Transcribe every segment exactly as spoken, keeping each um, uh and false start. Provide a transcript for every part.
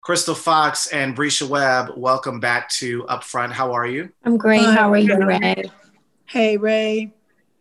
Crystal Fox and Bresha Webb, welcome back to Upfront. How are you? I'm great. Hi, How are you, Ray? Hey, Ray.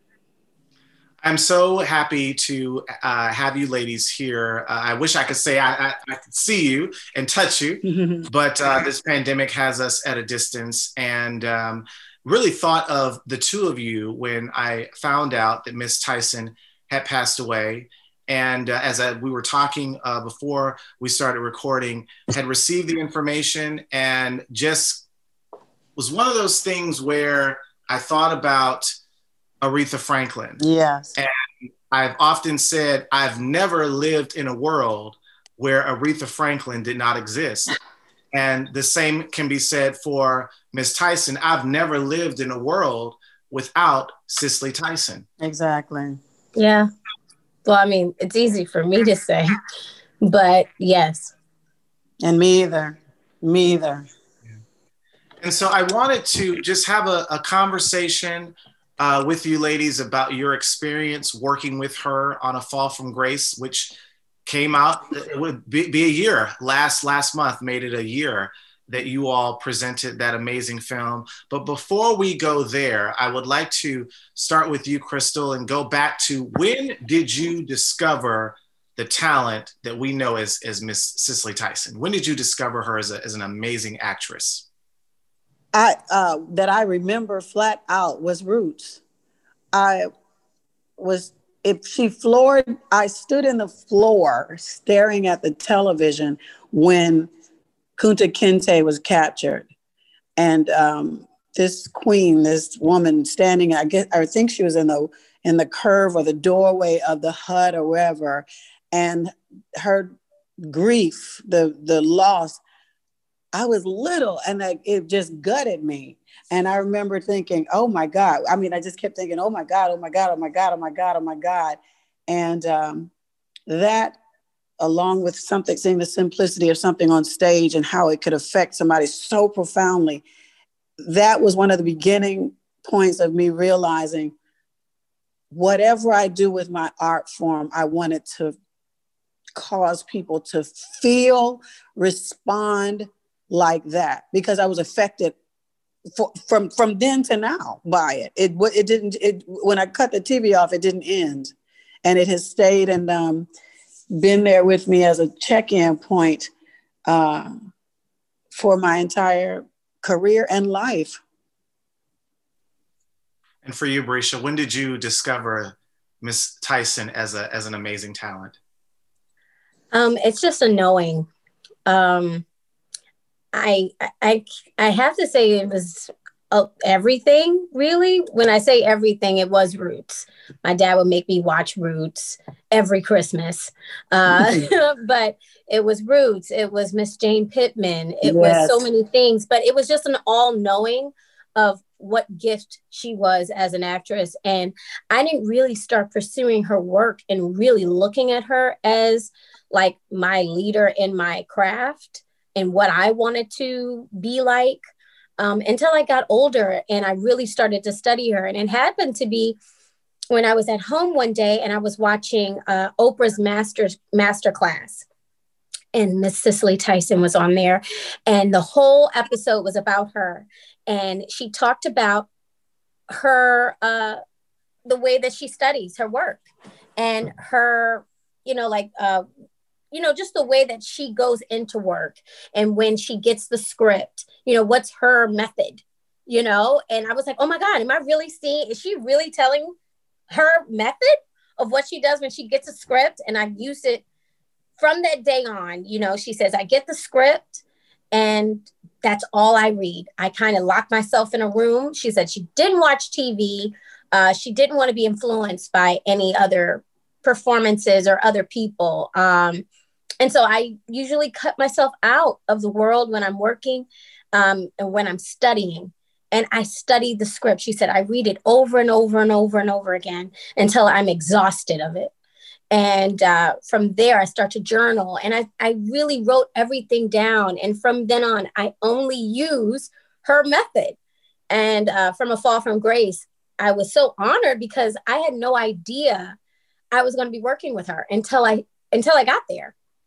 I'm so happy to uh, have you ladies here. Uh, I wish I could say I, I, I could see you and touch you, but uh, this pandemic has us at a distance, and um, really thought of the two of you when I found out that Miss Tyson had passed away. And uh, as I, we were talking uh, before we started recording, had received the information and just was one of those things where I thought about Aretha Franklin. Yes. And I've often said, I've never lived in a world where Aretha Franklin did not exist. And the same can be said for Miss Tyson. I've never lived in a world without Cicely Tyson. Exactly. Yeah. Well, I mean, it's easy for me to say, but yes. And me either. Me either. And so I wanted to just have a, a conversation uh, with you ladies about your experience working with her on A Fall from Grace, which came out, it would be, be a year, last, last month made it a year that you all presented that amazing film. But before we go there, I would like to start with you, Crystal, and go back to when did you discover the talent that we know as, as Miss Cicely Tyson? When did you discover her as, a, as an amazing actress? I uh, that I remember flat out was Roots. I was, if she floored, I stood in the floor staring at the television when Kunta Kinte was captured. And um, this queen, this woman standing, I guess, I think she was in the in the curve or the doorway of the hut or wherever, and her grief, the the loss. I was little and I, it just gutted me. And I remember thinking, oh my God. I mean, I just kept thinking, oh my God, oh my God, oh my God, oh my God, oh my God. And um, that, along with something, seeing the simplicity of something on stage and how it could affect somebody so profoundly, that was one of the beginning points of me realizing whatever I do with my art form, I wanted to cause people to feel, respond, like that, because I was affected for, from from then to now by it. It it didn't. It when I cut the T V off, it didn't end, and it has stayed and um, been there with me as a check-in point uh, for my entire career and life. And for you, Bresha, when did you discover Miss Tyson as a as an amazing talent? Um, it's just a knowing. Um, I, I, I have to say it was uh, everything, really. When I say everything, it was Roots. My dad would make me watch Roots every Christmas. Uh, but it was Roots. It was Miss Jane Pittman. It yes. was so many things, but it was just an all-knowing of what gift she was as an actress. And I didn't really start pursuing her work and really looking at her as like my leader in my craft and what I wanted to be like um, until I got older and I really started to study her. And it happened to be when I was at home one day and I was watching uh, Oprah's master's master class, and Miss Cicely Tyson was on there, and the whole episode was about her. And she talked about her, uh, the way that she studies her work and her, you know, like, uh, you know, just the way that she goes into work and when she gets the script, you know, what's her method, you know? And I was like, oh my God, am I really seeing, is she really telling her method of what she does when she gets a script? And I've used it from that day on. You know, she says, I get the script and that's all I read. I kind of lock myself in a room. She said she didn't watch T V. Uh, she didn't want to be influenced by any other performances or other people. Um, And so I usually cut myself out of the world when I'm working um, and when I'm studying. And I study the script. She said, I read it over and over and over and over again until I'm exhausted of it. And uh, from there, I start to journal. And I, I really wrote everything down. And from then on, I only use her method. And uh, from A Fall from Grace, I was so honored because I had no idea I was going to be working with her until I until I got there.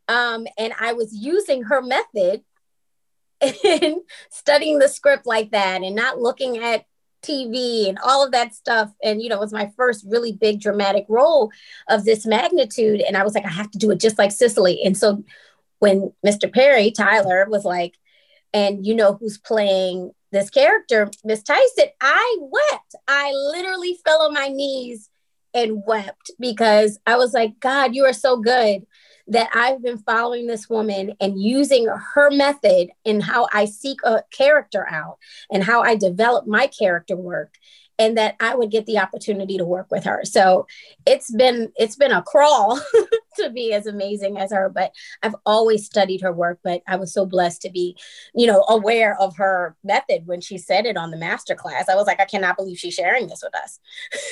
Um, and I was using her method in studying the script like that and not looking at T V and all of that stuff. And, you know, it was my first really big dramatic role of this magnitude. And I was like, I have to do it just like Cicely. And so when Mister Perry, Tyler, was like, and you know who's playing this character, Miss Tyson, I wept. I literally fell on my knees and wept because I was like, God, you are so good that I've been following this woman and using her method in how I seek a character out and how I develop my character work, and that I would get the opportunity to work with her. So it's been, it's been a crawl to be as amazing as her, but I've always studied her work, but I was so blessed to be, you know, aware of her method when she said it on the masterclass. I was like, I cannot believe she's sharing this with us.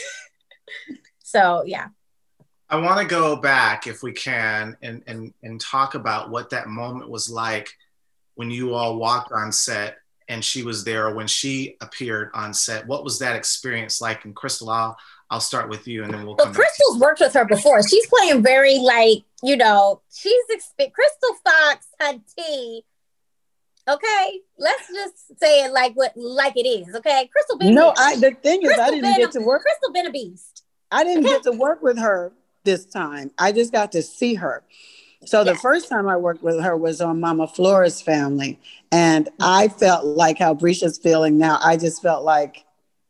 So, yeah. I want to go back, if we can, and, and, and talk about what that moment was like when you all walked on set and she was there, or when she appeared on set. What was that experience like? And Crystal, I'll, I'll start with you and then we'll well, come Crystal's worked with her before. She's playing very like, you know, she's, exp- Crystal Fox Hunty. Okay, let's just say it like what like it is. Okay, Crystal been No, here. I the thing is, Crystal I didn't get a, to work. Crystal been a beast. I didn't Okay. get to work with her this time. I just got to see her. So Yeah. the first time I worked with her was on Mama Flora's Family. And I felt like how Brescia's feeling now. I just felt like,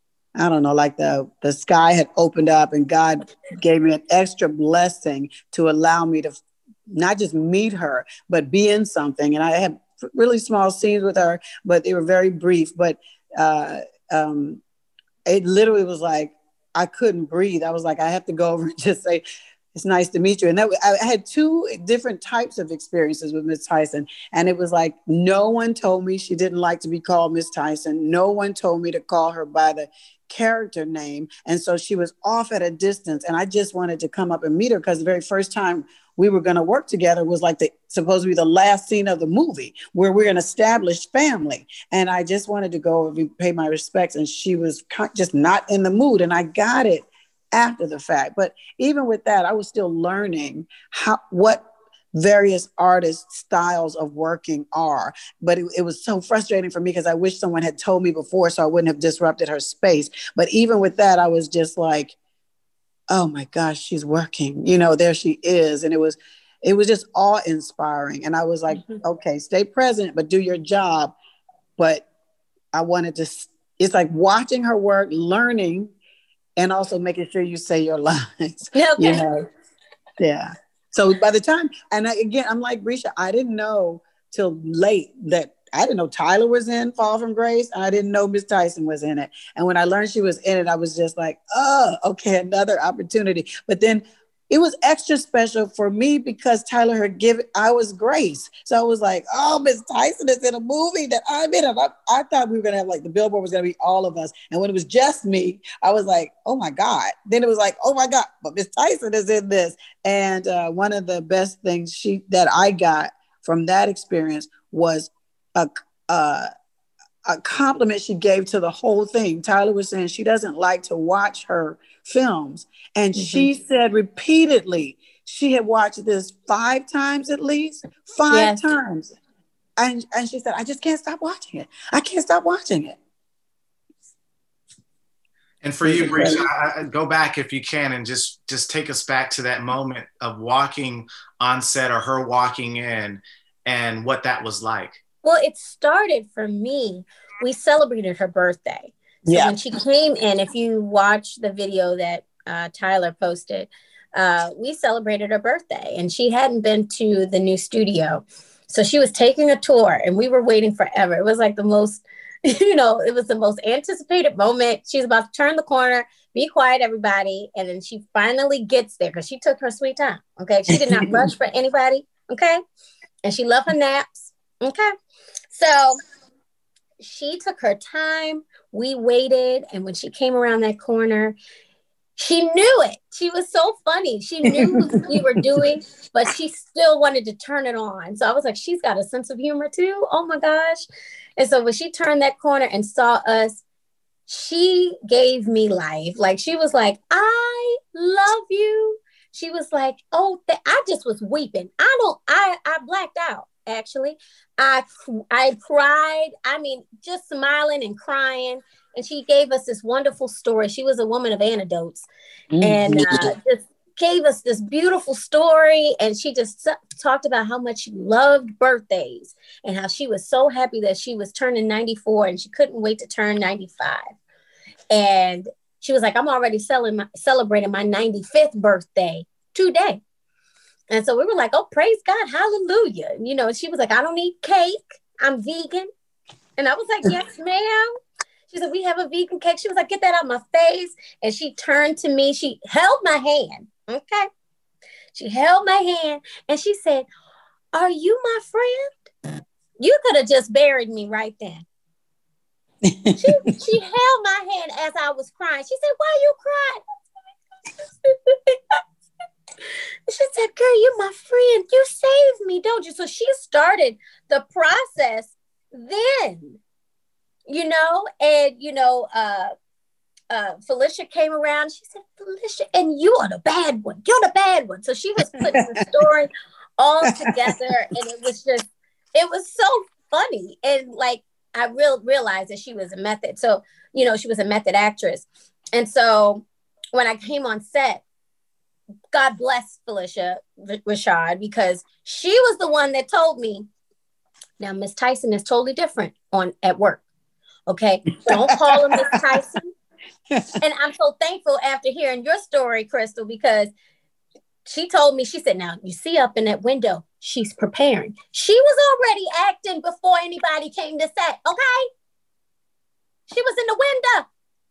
I don't know, like the, the sky had opened up and God gave me an extra blessing to allow me to not just meet her, but be in something. And I had really small scenes with her, but they were very brief. But uh, um, it literally was like, I couldn't breathe. I was like, I have to go over and just say, it's nice to meet you. And that I had two different types of experiences with Miss Tyson. And it was like, no one told me she didn't like to be called Miss Tyson. No one told me to call her by the character name. And so she was off at a distance. And I just wanted to come up and meet her because the very first time we were going to work together was like the supposed to be the last scene of the movie where we're an established family. And I just wanted to go and pay my respects. And she was just not in the mood. And I got it after the fact. But even with that, I was still learning how what various artist styles of working are. But it, it was so frustrating for me because I wish someone had told me before so I wouldn't have disrupted her space. But even with that, I was just like, oh my gosh, she's working. You know, there she is. And it was it was just awe-inspiring. And I was like, mm-hmm. okay, stay present, but do your job. But I wanted to, it's like watching her work, learning, and also making sure you say your lines. Okay. You know? Yeah. So by the time, and I, again, I'm like Brescia, I didn't know till late that I didn't know Tyler was in Fall from Grace. And I didn't know Miss Tyson was in it. And when I learned she was in it, I was just like, oh, okay, another opportunity. But then it was extra special for me because Tyler had given, I was Grace. So I was like, oh, Miss Tyson is in a movie that I'm in. I, I thought we were going to have like the billboard was going to be all of us. And when it was just me, I was like, oh my God. Then it was like, oh my God, but Miss Tyson is in this. And uh, one of the best things she that I got from that experience was a, uh, a compliment she gave to the whole thing. Tyler was saying she doesn't like to watch her films. And mm-hmm. she said repeatedly, she had watched this five times at least, five yes. times. And, and she said, I just can't stop watching it. I can't stop watching it. And for you, Brescia, I, I, go back if you can and just, just take us back to that moment of walking on set or her walking in and what that was like. Well, it started for me. We celebrated her birthday. So yeah. when she came in, if you watch the video that uh, Tyler posted, uh, we celebrated her birthday and she hadn't been to the new studio. So she was taking a tour and we were waiting forever. It was like the most, you know, it was the most anticipated moment. She was about to turn the corner, be quiet, everybody. And then she finally gets there because she took her sweet time. Okay. She did not rush for anybody. Okay. And she loved her naps. Okay. So she took her time. We waited. And when she came around that corner, she knew it. She was so funny. She knew what we were doing, but she still wanted to turn it on. So I was like, she's got a sense of humor too. Oh my gosh. And so when she turned that corner and saw us, she gave me life. Like she was like, I love you. she was like, oh, th- I just was weeping. I don't, I, I blacked out. Actually, I, I cried. I mean, just smiling and crying. And she gave us this wonderful story. She was a woman of anecdotes, mm-hmm. and uh, just gave us this beautiful story. And she just talked about how much she loved birthdays and how she was so happy that she was turning ninety-four and she couldn't wait to turn ninety-five. And she was like, I'm already selling my, celebrating my ninety-fifth birthday today. And so we were like, oh, praise God, hallelujah. And, you know, she was like, I don't eat cake. I'm vegan. And I was like, yes, ma'am. She said, we have a vegan cake. She was like, get that out of my face. And she turned to me. She held my hand. Okay. She held my hand and she said, are you my friend? You could have just buried me right then. she, she held my hand as I was crying. She said, why are you crying? She said, girl, you're my friend. You saved me, don't you? So she started the process then, you know, and, you know, uh, uh, Felicia came around. She said, Felicia, and you are the bad one. You're the bad one. So she was putting the story all together. And it was just, it was so funny. And like, I real realized that she was a method. So, you know, she was a method actress. And so when I came on set, God bless Felicia Rashad, because she was the one that told me, now Miss Tyson is totally different on at work. Okay. Don't call her Miss Tyson. And I'm so thankful after hearing your story, Crystal, because she told me, she said, now you see up in that window, she's preparing. She was already acting before anybody came to set. Okay. She was in the window.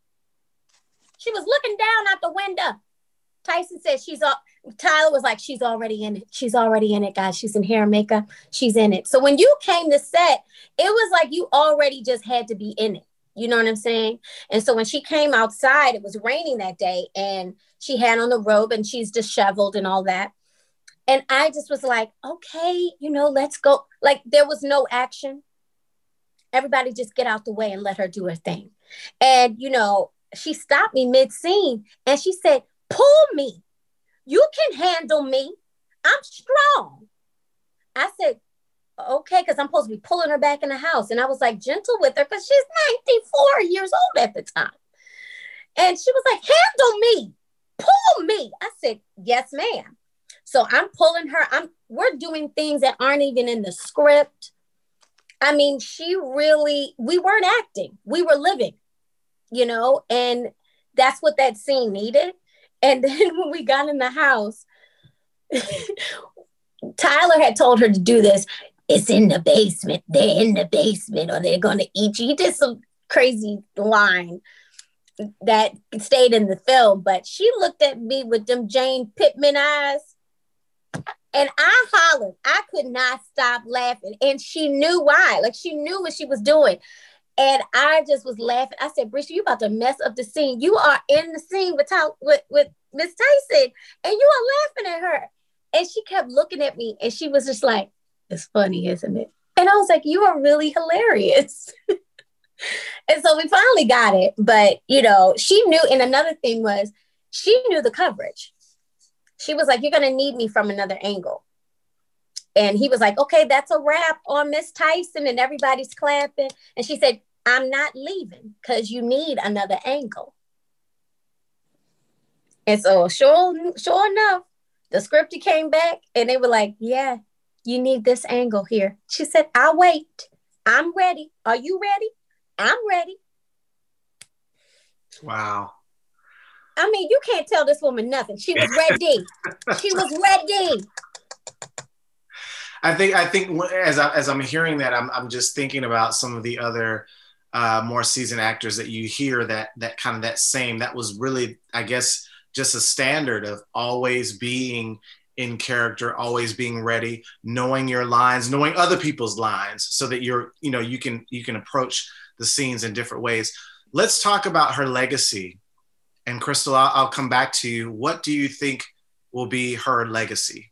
She was looking down out the window. Tyson said she's all, Tyler was like, she's already in it. She's already in it, guys. She's in hair and makeup. She's in it. So when you came to set, it was like you already just had to be in it. You know what I'm saying? And so when she came outside, it was raining that day and she had on the robe and she's disheveled and all that. And I just was like, okay, you know, let's go. Like there was no action. Everybody just get out the way and let her do her thing. And, you know, she stopped me mid-scene and she said, pull me. You can handle me. I'm strong. I said, okay, because I'm supposed to be pulling her back in the house. And I was like gentle with her because she's ninety-four years old at the time. And she was like, handle me. Pull me. I said, yes, ma'am. So I'm pulling her. I'm we're doing things that aren't even in the script. I mean, she really, we weren't acting. We were living, you know, and that's what that scene needed. And then when we got in the house, Tyler had told her to do this. It's in the basement. They're in the basement or they're going to eat you. He did some crazy line that stayed in the film, but she looked at me with them Jane Pittman eyes and I hollered. I could not stop laughing. And she knew why. Like she knew what she was doing. And I just was laughing. I said, Brisha, you about to mess up the scene. You are in the scene with with, with Miss Tyson and you are laughing at her. And she kept looking at me and she was just like, it's funny, isn't it? And I was like, you are really hilarious. And so we finally got it. But, you know, she knew. And another thing was she knew the coverage. She was like, you're going to need me from another angle. And he was like, okay, that's a wrap on Miss Tyson. And everybody's clapping. And she said, I'm not leaving because you need another angle. And so sure, sure enough, the script came back and they were like, yeah, you need this angle here. She said, I'll wait. I'm ready. Are you ready? I'm ready. Wow. I mean, you can't tell this woman nothing. She was ready. She was ready. I think I think as I, as I'm hearing that, I'm I'm just thinking about some of the other uh, more seasoned actors that you hear that that kind of that same that was really, I guess, just a standard of always being in character, always being ready, knowing your lines, knowing other people's lines, so that you're you know you can you can approach the scenes in different ways. Let's talk about her legacy. And Crystal, I'll, I'll come back to you. What do you think will be her legacy?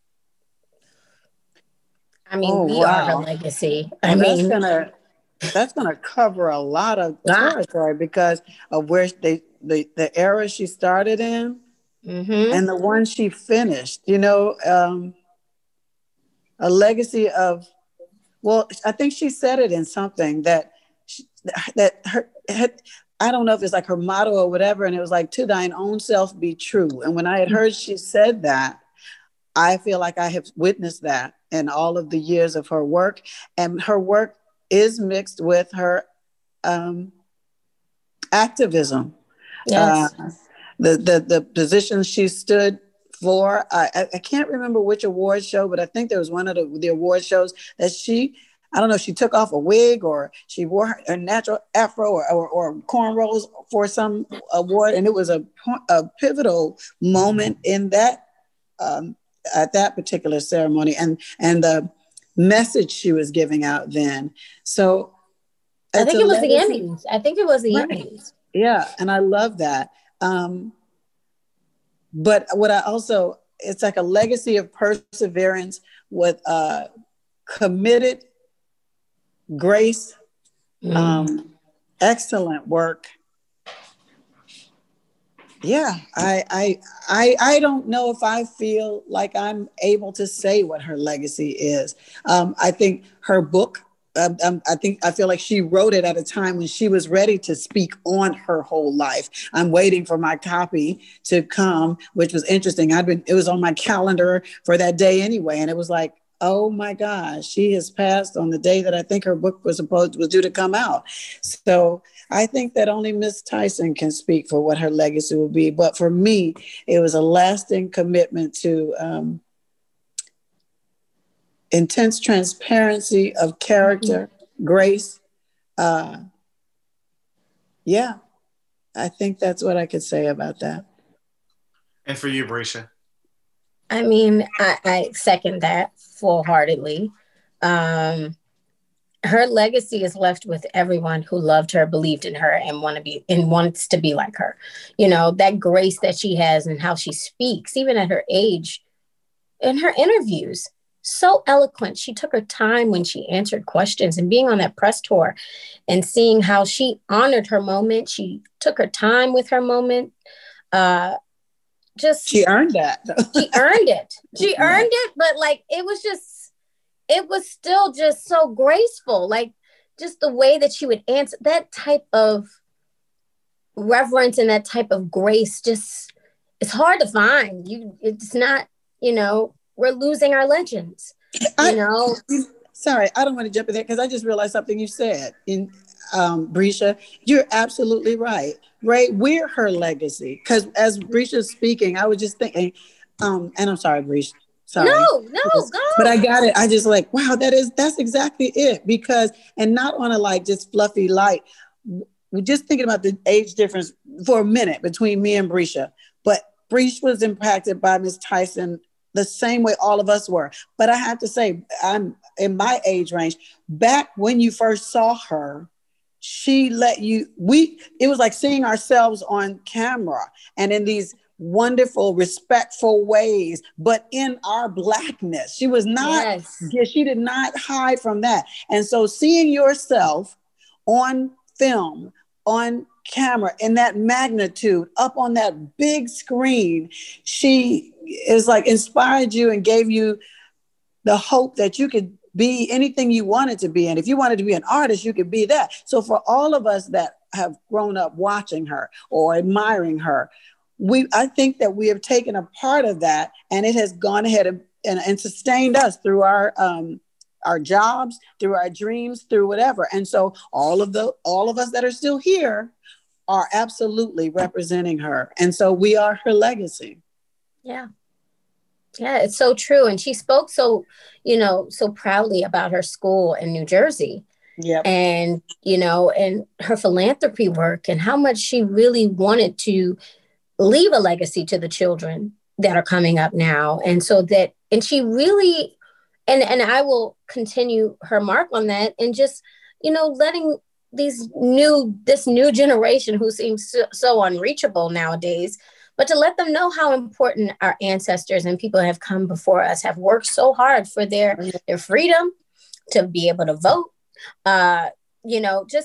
I mean, oh, we wow. are her legacy. I well, mean, that's gonna that's gonna cover a lot of territory because of where they the, the era she started in Mm-hmm. and the one she finished, you know, um, a legacy of, well, I think she said it in something that, she, that her, had, I don't know if it's like her motto or whatever. And it was like, to thine own self be true. And when I had heard she said that, I feel like I have witnessed that in all of the years of her work. And her work is mixed with her um, activism. Yes. Uh, the, the, the positions she stood for, I, I can't remember which award show, but I think there was one of the, the award shows that she, I don't know if she took off a wig or she wore her, her natural afro or, or, or cornrows for some award. And it was a, a pivotal moment in that, um, at that particular ceremony, and, and the message she was giving out then. So I think it was legacy. the Emmys. I think it was the right. Emmys. Yeah. And I love that. Um, but what I also, it's like a legacy of perseverance with uh, committed grace, mm. um, excellent work. Yeah, I, I, I, I don't know if I feel like I'm able to say what her legacy is. Um, I think her book, uh, um, I think I feel like she wrote it at a time when she was ready to speak on her whole life. I'm waiting for my copy to come, which was interesting. I'd been, it was on my calendar for that day anyway, and it was like, oh my gosh, she has passed on the day that I think her book was supposed was due to come out. So I think that only Miss Tyson can speak for what her legacy will be. But for me, it was a lasting commitment to um, intense transparency of character, mm-hmm. grace. Uh, yeah, I think that's what I could say about that. And for you, Brescia? I mean, I, I second that full-heartedly. Um, her legacy is left with everyone who loved her, believed in her, and want to be and wants to be like her. You know, that grace that she has and how she speaks, even at her age, in her interviews, so eloquent. She took her time when she answered questions, and being on that press tour and seeing how she honored her moment. She took her time with her moment. Uh, just she earned that. she earned it. She earned it, but like it was just, it was still just so graceful. Like just the way that she would answer, that type of reverence and that type of grace, just it's hard to find. You, it's not, you know, we're losing our legends. You I, know. Sorry, I don't want to jump in there because I just realized something you said in um, Brescia. You're absolutely right. Right, we're her legacy. Because as Brescia's speaking, I was just thinking, um, and I'm sorry, Brescia. Sorry. No, no, go. But I got it. I just like, wow, that is, that's exactly it. Because, and not on a like just fluffy light, we're just thinking about the age difference for a minute between me and Brescia. But Brescia was impacted by Miss Tyson the same way all of us were. But I have to say, I'm in my age range. Back when you first saw her, she let you, we, it was like seeing ourselves on camera and in these wonderful, respectful ways, but in our Blackness. She was not, yes. yeah, she did not hide from that. And so seeing yourself on film, on camera, in that magnitude, up on that big screen, she is like inspired you and gave you the hope that you could be anything you wanted to be. And if you wanted to be an artist, you could be that. So for all of us that have grown up watching her or admiring her, we, I think that we have taken a part of that and it has gone ahead and, and, and sustained us through our, um, our jobs, through our dreams, through whatever. And so all of the, all of us that are still here are absolutely representing her. And so we are her legacy. Yeah. Yeah, it's so true. And she spoke so, you know, so proudly about her school in New Jersey. Yeah. And, you know, and her philanthropy work and how much she really wanted to leave a legacy to the children that are coming up now. And so that, and she really, and, and I will continue her mark on that and just, you know, letting these new, this new generation who seems so, so unreachable nowadays, but to let them know how important our ancestors and people have come before us have worked so hard for their, their freedom to be able to vote, uh, you know, just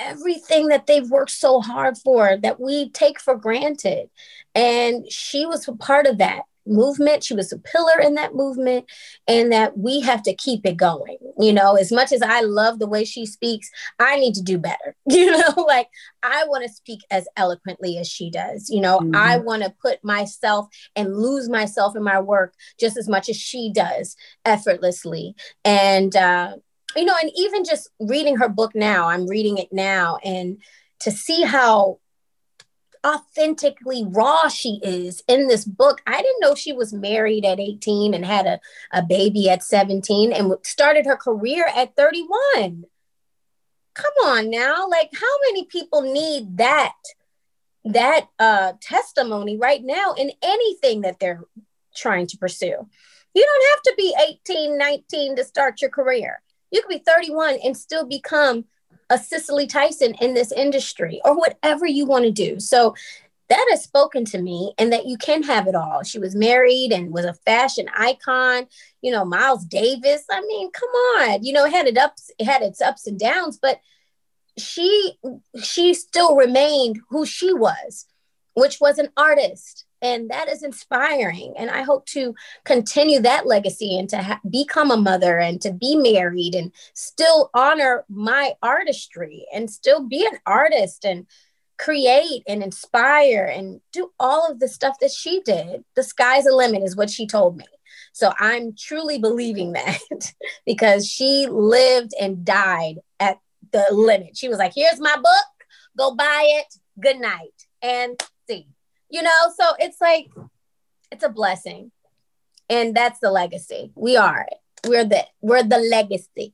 everything that they've worked so hard for that we take for granted. And she was a part of that movement. She was a pillar in that movement, and that we have to keep it going. You know, as much as I love the way she speaks, I need to do better. You know, like I want to speak as eloquently as she does. You know, mm-hmm. I want to put myself and lose myself in my work just as much as she does effortlessly. And, uh, you know, and even just reading her book now, I'm reading it now, and to see how authentically raw she is in this book. I didn't know she was married at eighteen and had a, a baby at seventeen and started her career at thirty-one. Come on now. Like, how many people need that, that uh, testimony right now in anything that they're trying to pursue? You don't have to be eighteen, nineteen to start your career. You could be thirty-one and still become a Cicely Tyson in this industry, or whatever you want to do. So that has spoken to me, and that you can have it all. She was married and was a fashion icon, you know, Miles Davis. I mean, come on, you know, it had it ups, it had its ups and downs, but she, she still remained who she was, which was an artist. And that is inspiring. And I hope to continue that legacy, and to ha- become a mother, and to be married, and still honor my artistry, and still be an artist, and create and inspire and do all of the stuff that she did. The sky's the limit is what she told me. So I'm truly believing that because she lived and died at the limit. She was like, here's my book, go buy it. Good night. And see. You know, so it's like, it's a blessing. And that's the legacy. We are it. We're the, we're the legacy.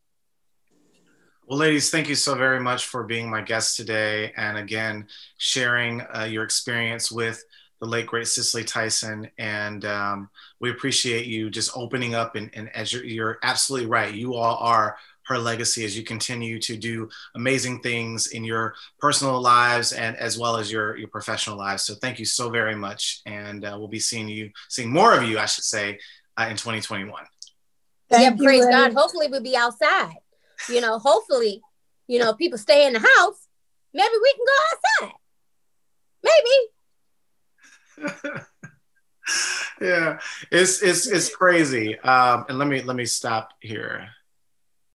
Well, ladies, thank you so very much for being my guest today. And again, sharing uh, your experience with the late, great Cicely Tyson. And um, we appreciate you just opening up. And, and as you're, you're absolutely right, you all are her legacy as you continue to do amazing things in your personal lives and as well as your, your professional lives. So thank you so very much. And uh, we'll be seeing you, seeing more of you, I should say, uh, in twenty twenty-one. Thank yeah, praise God. Hopefully we'll be outside. You know, hopefully, you know, people stay in the house. Maybe we can go outside. Maybe. Yeah, it's, it's, it's crazy. Um, and let me, let me stop here.